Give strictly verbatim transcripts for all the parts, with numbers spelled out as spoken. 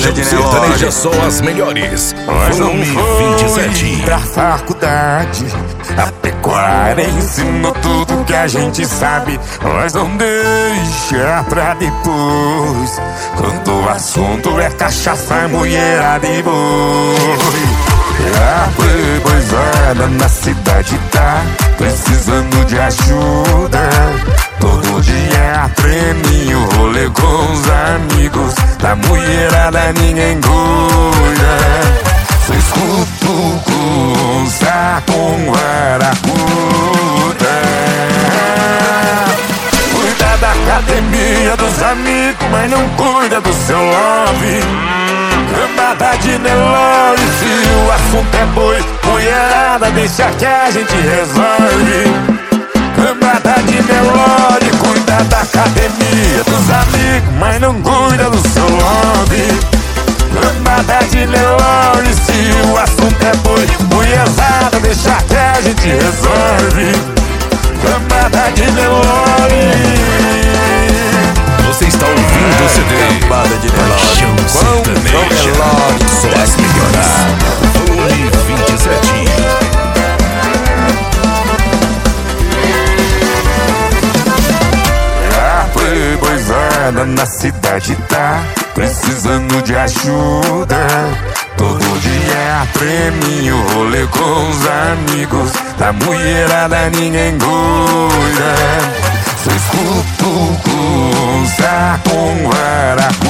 Cambada de sertaneja, só as melhores. Volume vinte e sete. Pra faculdade, a pecuária ensinou tudo que a gente sabe. Nós não deixa pra depois, quando o assunto é cachaça, mulherada e boi. A playboyzada na cidade tá precisando de ajuda. Todo dia é treminho, rolê com os amigos. Da mulherada ninguém cuida. Só escuto consa com aracuda. Cuida da academia dos amigos, mas não cuida do seu love. Cambada de Nelore, se o assunto é boi, mulherada, deixa que a gente resolve. Cambada de Nelore, cuida da academia dos amigos, mas não cuida do seu lobby. Cambada de Nelore, se o assunto é boi, mulherada, deixa que a gente resolve. Cambada de Nelore. Você está ouvindo o C D Cambada de Nelore, sertaneja, só as melhores. Volume vinte e sete. Playboyzada na cidade tá precisando de ajuda. Todo dia é treminho, rolê com os amigos. Da mulherada ninguém cuida. Só escuto consa com aracuda.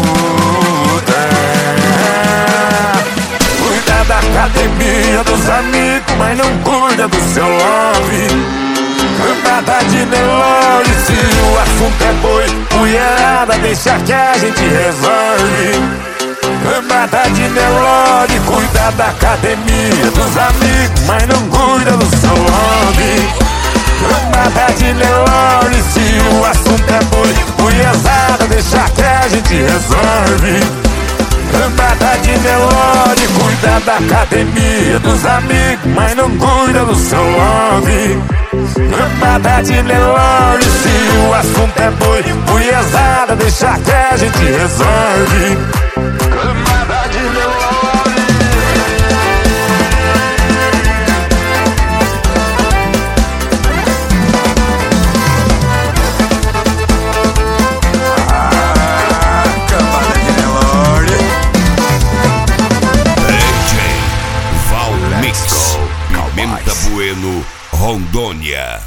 Cuida da academia dos amigos, mas não cuida do seu love. Cambada de Nelore, se o assunto é boi, mulherada, deixa que a gente resolve. Cambada de Nelore, cuida da academia dos amigos, mas não cuida do seu lobby. Cambada de Nelore, se o assunto é boi, mulherada, deixa que a gente resolve. Cambada de Nelore, cuida da academia dos amigos, mas não cuida do seu love. Cambada de Nelore, se o assunto é boi, mulherzada, deixa que a gente resolve. Cambada de Nelore. Bueno, Rondônia.